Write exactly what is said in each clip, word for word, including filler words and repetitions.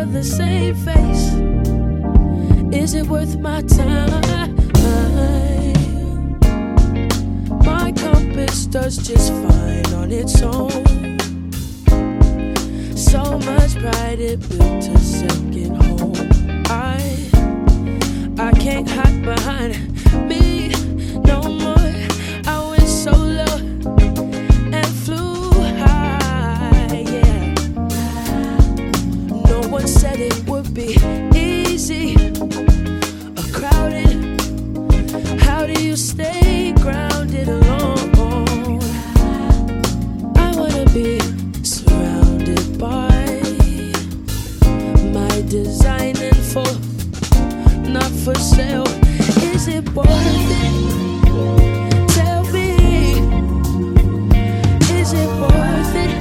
of the same face. Is it worth my time? My compass does just fine on its own. So much pride it built a second home. I I can't hide behind me no more. I went solo and flew high, yeah. No one said it would be easy or crowded. How do you stay grounded alone? I wanna be surrounded by my design and full, not for sale. Is it worth it? Tell me, is it worth it?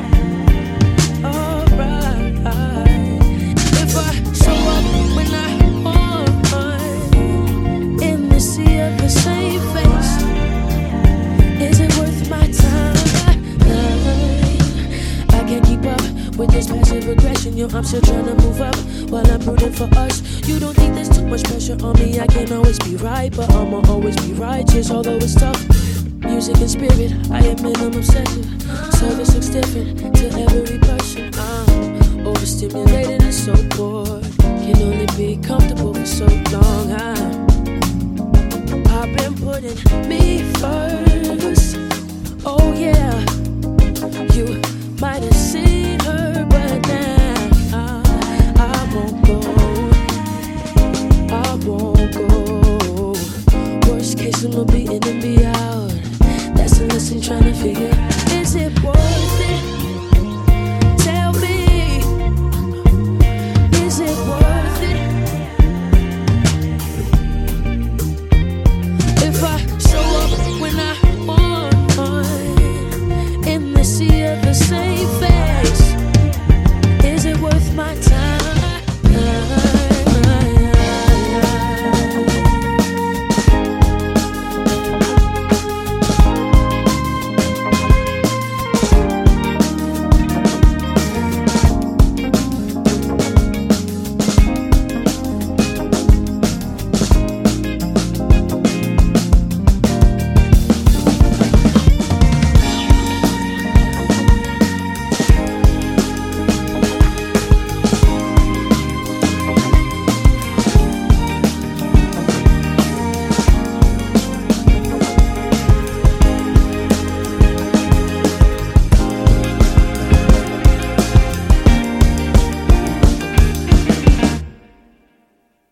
Alright. If I show up when I want, in the sea of the same face, is it worth my time? I can't keep up with this passive aggression. Yo, I'm still trying to move up while I'm rooting for us. You don't think there's too much pressure on me? I can't always be right, but I'ma always be righteous, although it's tough. Music and spirit, I admit I'm obsessive. Service looks different to every person. I'm overstimulated and so bored. Can only be comfortable for so long. I, I've been putting me first. Oh yeah, you might have seen her, but now I, I won't go. I won't go. Worst case, I'ma be in and be out. That's a lesson trying to figure. Is it worth it?